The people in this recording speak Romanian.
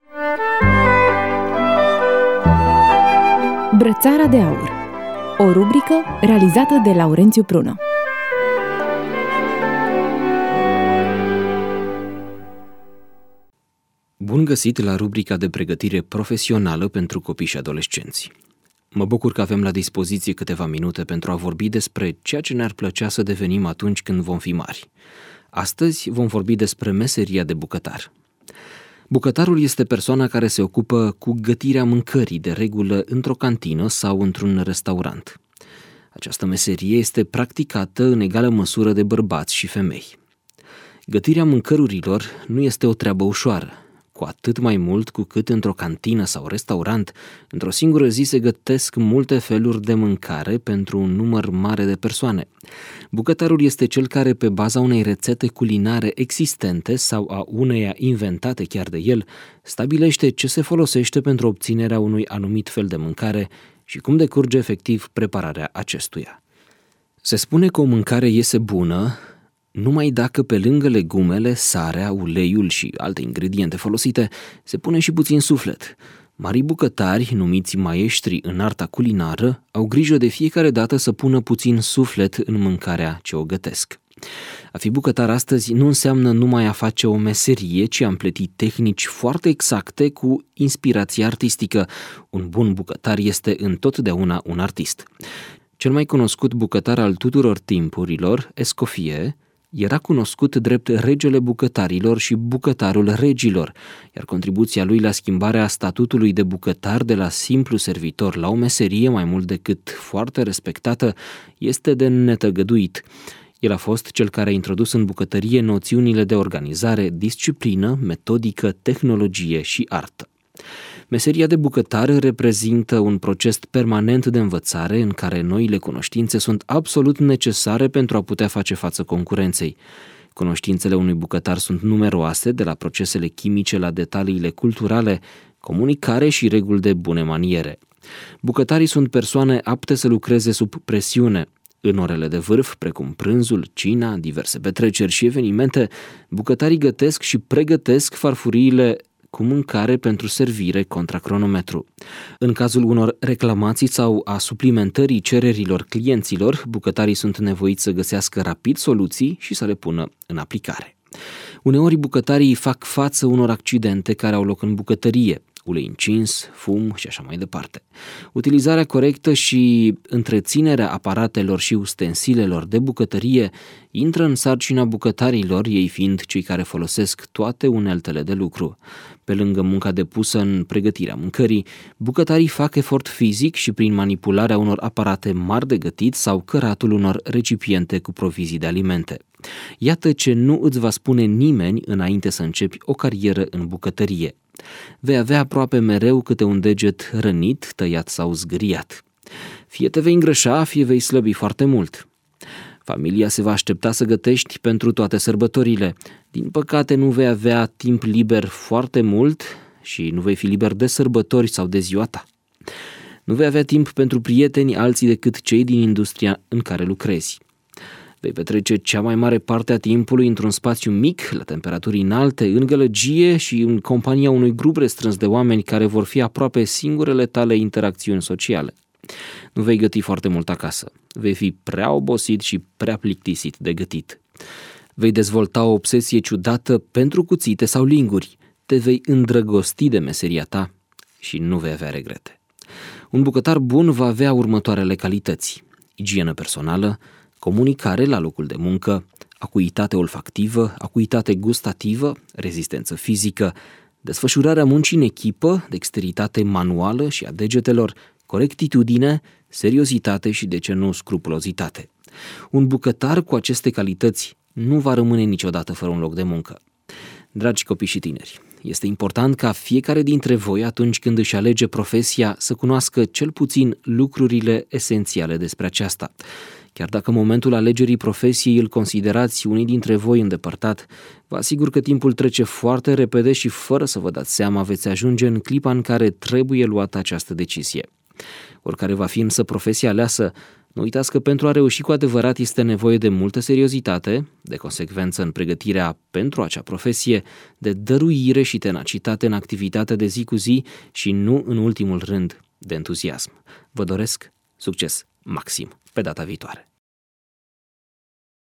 Brățara de aur, o rubrică realizată de Laurențiu Prună. Bun găsit la rubrica de pregătire profesională pentru copii și adolescenți. Mă bucur că avem la dispoziție câteva minute pentru a vorbi despre ceea ce ne-ar plăcea să devenim atunci când vom fi mari. Astăzi vom vorbi despre meseria de bucătar. Bucătarul este persoana care se ocupă cu gătirea mâncării, de regulă într-o cantină sau într-un restaurant. Această meserie este practicată în egală măsură de bărbați și femei. Gătirea mâncărurilor nu este o treabă ușoară, cu atât mai mult cu cât într-o cantină sau restaurant, într-o singură zi se gătesc multe feluri de mâncare pentru un număr mare de persoane. Bucătarul este cel care, pe baza unei rețete culinare existente sau a uneia inventate chiar de el, stabilește ce se folosește pentru obținerea unui anumit fel de mâncare și cum decurge efectiv prepararea acestuia. Se spune că o mâncare iese bună numai dacă pe lângă legumele, sarea, uleiul și alte ingrediente folosite, se pune și puțin suflet. Marii bucătari, numiți maestri în arta culinară, au grijă de fiecare dată să pună puțin suflet în mâncarea ce o gătesc. A fi bucătar astăzi nu înseamnă numai a face o meserie, ci a împleti tehnici foarte exacte cu inspirație artistică. Un bun bucătar este întotdeauna un artist. Cel mai cunoscut bucătar al tuturor timpurilor, Escoffier, era cunoscut drept regele bucătarilor și bucătarul regilor, iar contribuția lui la schimbarea statutului de bucătar de la simplu servitor la o meserie mai mult decât foarte respectată este de netăgăduit. El a fost cel care a introdus în bucătărie noțiunile de organizare, disciplină, metodică, tehnologie și artă. Meseria de bucătar reprezintă un proces permanent de învățare în care noile cunoștințe sunt absolut necesare pentru a putea face față concurenței. Cunoștințele unui bucătar sunt numeroase, de la procesele chimice la detaliile culturale, comunicare și reguli de bune maniere. Bucătarii sunt persoane apte să lucreze sub presiune. În orele de vârf, precum prânzul, cina, diverse petreceri și evenimente, bucătarii gătesc și pregătesc farfuriile cu mâncare pentru servire contra cronometru. În cazul unor reclamații sau a suplimentării cererilor clienților, bucătarii sunt nevoiți să găsească rapid soluții și să le pună în aplicare. Uneori bucătarii fac față unor accidente care au loc în bucătărie, ulei încins, fum și așa mai departe. Utilizarea corectă și întreținerea aparatelor și ustensilelor de bucătărie intră în sarcina bucătarilor, ei fiind cei care folosesc toate uneltele de lucru. Pe lângă munca depusă în pregătirea mâncării, bucătarii fac efort fizic și prin manipularea unor aparate mari de gătit sau căratul unor recipiente cu provizii de alimente. Iată ce nu îți va spune nimeni înainte să începi o carieră în bucătărie. Vei avea aproape mereu câte un deget rănit, tăiat sau zgâriat. Fie te vei îngrășa, fie vei slăbi foarte mult. Familia se va aștepta să gătești pentru toate sărbătorile. Din păcate nu vei avea timp liber foarte mult și nu vei fi liber de sărbători sau de ziua ta. Nu vei avea timp pentru prieteni alții decât cei din industria în care lucrezi. Vei petrece cea mai mare parte a timpului într-un spațiu mic, la temperaturi înalte, în gălăgie și în compania unui grup restrâns de oameni care vor fi aproape singurele tale interacțiuni sociale. Nu vei găti foarte mult acasă. Vei fi prea obosit și prea plictisit de gătit. Vei dezvolta o obsesie ciudată pentru cuțite sau linguri. Te vei îndrăgosti de meseria ta și nu vei avea regrete. Un bucătar bun va avea următoarele calități: igienă personală, comunicare la locul de muncă, acuitate olfactivă, acuitate gustativă, rezistență fizică, desfășurarea muncii în echipă, dexteritate manuală și a degetelor, corectitudine, seriozitate și, de ce nu, scrupulozitate. Un bucătar cu aceste calități nu va rămâne niciodată fără un loc de muncă. Dragi copii și tineri, este important ca fiecare dintre voi, atunci când își alege profesia, să cunoască cel puțin lucrurile esențiale despre aceasta. Chiar dacă în momentul alegerii profesiei îl considerați unii dintre voi îndepărtat, vă asigur că timpul trece foarte repede și fără să vă dați seama veți ajunge în clipa în care trebuie luată această decizie. Oricare va fi însă profesia aleasă, Nu uitați că pentru a reuși cu adevărat este nevoie de multă seriozitate, de consecvență în pregătirea pentru acea profesie, de dăruire și tenacitate în activitatea de zi cu zi și nu în ultimul rând de entuziasm. Vă doresc succes maxim pe data viitoare!